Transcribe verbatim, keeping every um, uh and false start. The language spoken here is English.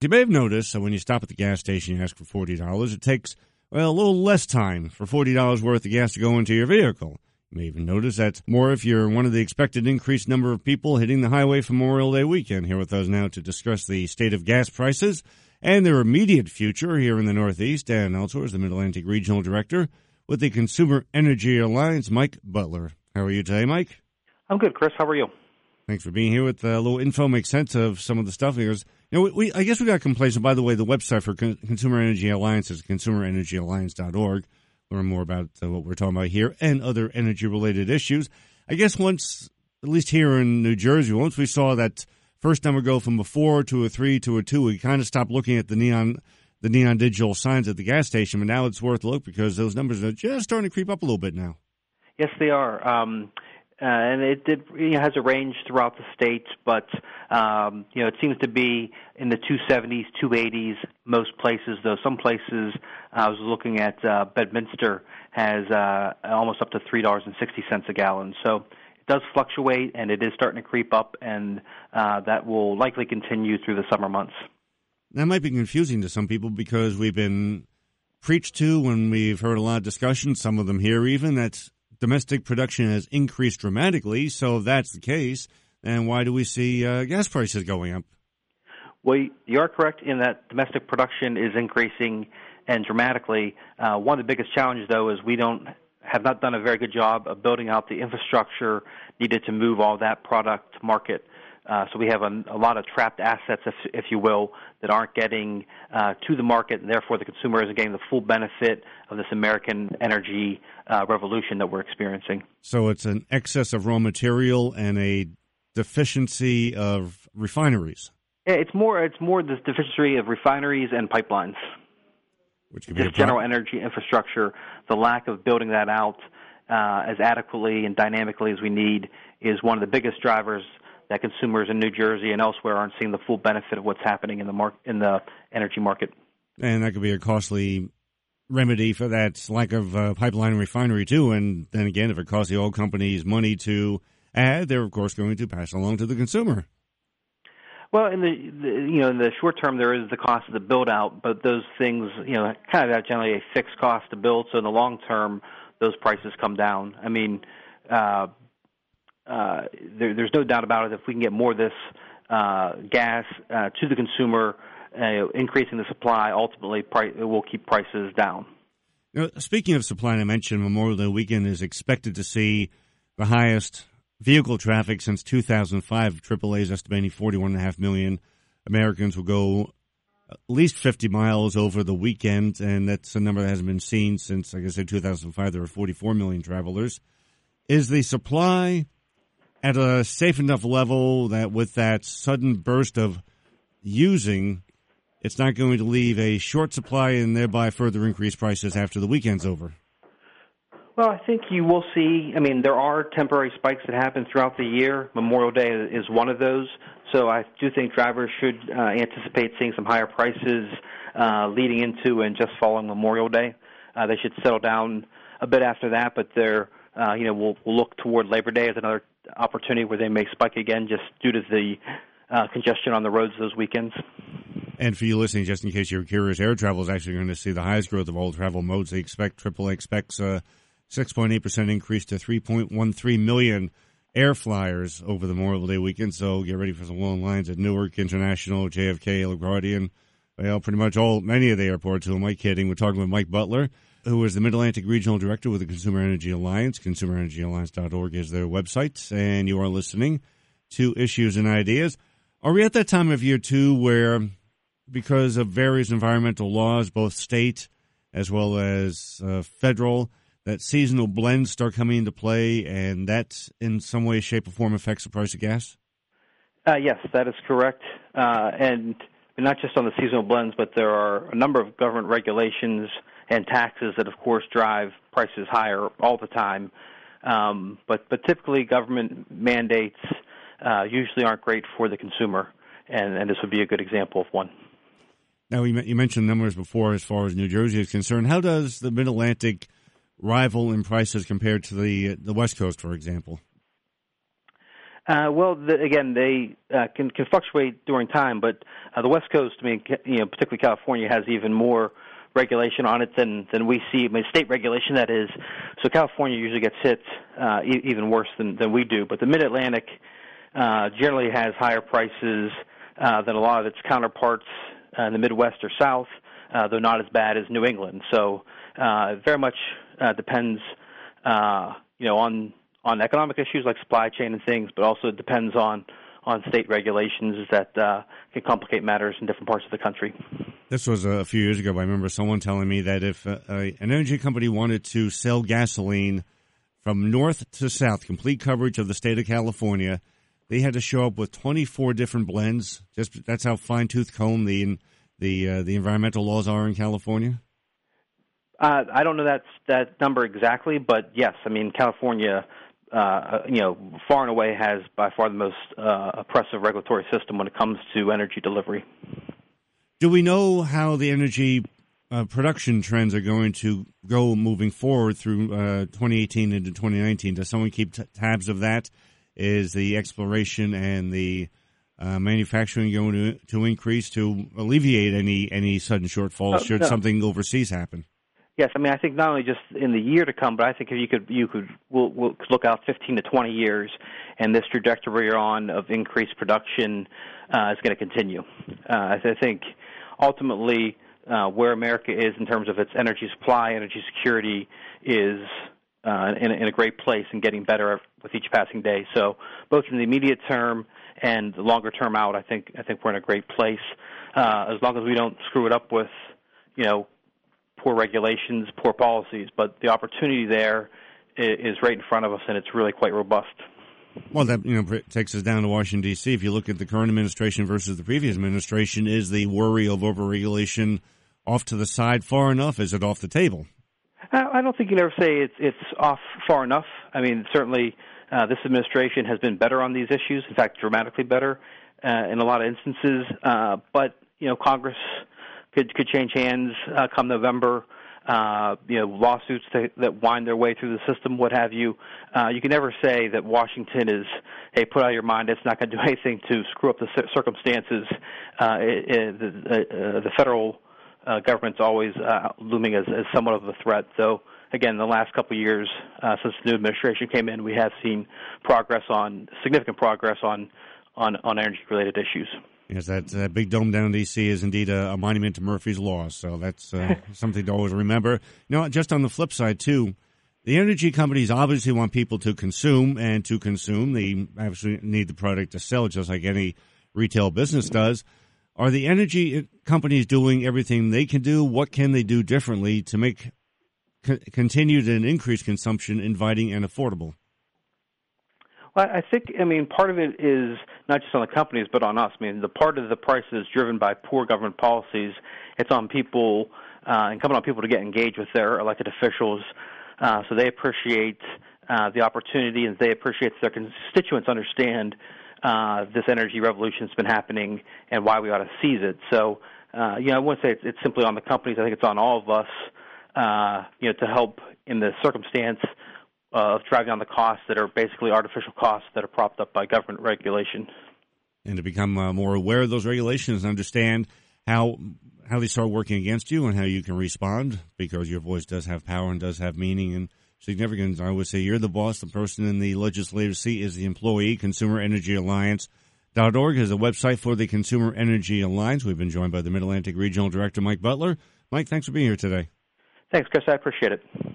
You may have noticed that when you stop at the gas station and ask for forty dollars, it takes, well, a little less time for forty dollars worth of gas to go into your vehicle. You may even notice that's more if you're one of the expected increased number of people hitting the highway for Memorial Day weekend. Here with us now to discuss the state of gas prices and their immediate future here in the Northeast and elsewhere is the Mid-Atlantic Regional Director with the Consumer Energy Alliance, Mike Butler. How are you today, Mike? I'm good, Chris. How are you? Thanks for being here with a little info, make sense of some of the stuff. Because, you know, we, we I guess we got complacent. By the way, the website for Con- Consumer Energy Alliance is consumer energy alliance dot org. Learn more about uh, what we're talking about here and other energy-related issues. I guess once, at least here in New Jersey, once we saw that first number go from a four to a three to a two, we kind of stopped looking at the neon the neon digital signs at the gas station, but now it's worth a look because those numbers are just starting to creep up a little bit now. Yes, they are. Um, uh, and it did, you know, has a range throughout the state, but um, you know, it seems to be in the two seventies, two eighties most places, though some places, I was looking at uh, Bedminster has uh, almost up to three dollars and sixty cents a gallon. So it does fluctuate, and it is starting to creep up, and uh, that will likely continue through the summer months. That might be confusing to some people because we've been preached to when we've heard a lot of discussion, some of them here even, that domestic production has increased dramatically. So if that's the case, then why do we see uh, gas prices going up? Well, you are correct in that domestic production is increasing and dramatically. Uh, one of the biggest challenges, though, is we don't have not done a very good job of building out the infrastructure needed to move all that product to market. Uh, so we have a, a lot of trapped assets, if, if you will, that aren't getting uh, to the market, and therefore the consumer isn't getting the full benefit of this American energy uh, revolution that we're experiencing. So it's an excess of raw material and a deficiency of refineries. Yeah, it's more it's more the deficiency of refineries and pipelines. Which could be just general energy infrastructure, the lack of building that out uh, as adequately and dynamically as we need is one of the biggest drivers that consumers in New Jersey and elsewhere aren't seeing the full benefit of what's happening in the mar- in the energy market. And that could be a costly remedy for that lack of uh, pipeline and refinery, too. And then again, if it costs the oil companies money to add, they're, of course, going to pass along to the consumer. Well, in the, the you know in the short term, there is the cost of the build out, but those things you know kind of have generally a fixed cost to build. So in the long term, those prices come down. I mean, uh, uh, there, there's no doubt about it. If we can get more of this uh, gas uh, to the consumer, uh, increasing the supply, ultimately price, it will keep prices down. You know, speaking of supply, I mentioned Memorial Day weekend is expected to see the highest vehicle traffic since two thousand five. triple A is estimating forty-one point five million Americans will go at least fifty miles over the weekend, and that's a number that hasn't been seen since, like I said, two thousand five. There were forty-four million travelers. Is the supply at a safe enough level that with that sudden burst of using, it's not going to leave a short supply and thereby further increase prices after the weekend's over? Well, I think you will see, I mean, there are temporary spikes that happen throughout the year. Memorial Day is one of those. So I do think drivers should uh, anticipate seeing some higher prices uh, leading into and just following Memorial Day. Uh, they should settle down a bit after that, but they're, uh, you know, we'll, we'll look toward Labor Day as another opportunity where they may spike again just due to the uh, congestion on the roads those weekends. And for you listening, just in case you're curious, air travel is actually going to see the highest growth of all travel modes. They expect, triple A expects a six point eight percent increase to three point one three million air flyers over the Memorial Day weekend. So get ready for some long lines at Newark International, J F K, LaGuardia, and well, pretty much all, many of the airports. Who am I kidding? We're talking with Mike Butler, who is the Mid-Atlantic Regional Director with the Consumer Energy Alliance. consumer energy alliance dot org is their website, and you are listening to Issues and Ideas. Are we at that time of year, too, where because of various environmental laws, both state as well as uh, federal, that seasonal blends start coming into play, and that in some way, shape, or form affects the price of gas? Uh, yes, that is correct. Uh, and not just on the seasonal blends, but there are a number of government regulations and taxes that, of course, drive prices higher all the time. Um, but, but typically government mandates uh, usually aren't great for the consumer, and, and this would be a good example of one. Now, you mentioned numbers before as far as New Jersey is concerned. How does the Mid-Atlantic rival in prices compared to the the West Coast, for example? Uh, well, the, again, they uh, can, can fluctuate during time, but uh, the West Coast, I mean, you know, particularly California, has even more regulation on it than, than we see. I mean, state regulation, that is. So California usually gets hit uh, e- even worse than, than we do. But the Mid-Atlantic uh, generally has higher prices uh, than a lot of its counterparts uh, in the Midwest or South, uh, though not as bad as New England. So uh, it very much uh, depends, uh, you know, on on economic issues like supply chain and things, but also it depends on, on state regulations that uh, can complicate matters in different parts of the country. This was a few years ago. I remember someone telling me that if uh, an energy company wanted to sell gasoline from north to south, complete coverage of the state of California, they had to show up with twenty-four different blends. Just that's how fine-tooth comb the the uh, the environmental laws are in California. Uh, I don't know that that number exactly, but yes, I mean California, uh, you know, far and away has by far the most uh, oppressive regulatory system when it comes to energy delivery. Do we know how the energy uh, production trends are going to go moving forward through uh, twenty eighteen into twenty nineteen? Does someone keep t- tabs of that? Is the exploration and the uh, manufacturing going to, to increase to alleviate any any sudden shortfalls Oh, should no. something overseas happen? Yes, I mean I think not only just in the year to come, but I think if you could you could we'll, we'll look out fifteen to twenty years, and this trajectory we're on of increased production uh, is going to continue. Uh, I think ultimately uh, where America is in terms of its energy supply, energy security is uh, in, in a great place and getting better with each passing day. So both in the immediate term and the longer term out, I think I think we're in a great place uh, as long as we don't screw it up with, you know, poor regulations, poor policies. But the opportunity there is right in front of us, and it's really quite robust. Well, that you know takes us down to Washington, D C. If you look at the current administration versus the previous administration, is the worry of overregulation off to the side far enough? Is it off the table? I don't think you can ever say it's it's off far enough. I mean, certainly uh, this administration has been better on these issues. In fact, dramatically better uh, in a lot of instances. Uh, but you know, Congress could could change hands uh, come November. Uh, you know, lawsuits that, that wind their way through the system, what have you. Uh, you can never say that Washington is, hey, put out of your mind, it's not going to do anything to screw up the circumstances. Uh, it, it, the, uh, the federal uh, government's always uh, looming as, as somewhat of a threat. So, again, the last couple of years uh, since the new administration came in, we have seen progress on, significant progress on, on, on energy-related issues. Yes, that, that big dome down in D C is indeed a, a monument to Murphy's Law, so that's uh, something to always remember. You know, just on the flip side, too, the energy companies obviously want people to consume, and to consume, they obviously need the product to sell, just like any retail business does. Are the energy companies doing everything they can do? What can they do differently to make co- continued and increased consumption inviting and affordable? Well, I think, I mean, part of it is not just on the companies, but on us. I mean, the part of the price is driven by poor government policies. It's on people, uh, incumbent on people to get engaged with their elected officials, uh, so they appreciate uh, the opportunity, and they appreciate their constituents understand uh, this energy revolution that's been happening and why we ought to seize it. So, uh, you know, I wouldn't say it's, it's simply on the companies. I think it's on all of us, uh, you know, to help in the circumstance of driving down the costs that are basically artificial costs that are propped up by government regulation. And to become uh, more aware of those regulations and understand how how they start working against you and how you can respond, because your voice does have power and does have meaning and significance. I would say you're the boss. The person in the legislative seat is the employee. Consumer Energy Alliance dot org is a website for the Consumer Energy Alliance. We've been joined by the Mid-Atlantic Regional Director, Mike Butler. Mike, thanks for being here today. Thanks, Chris. I appreciate it.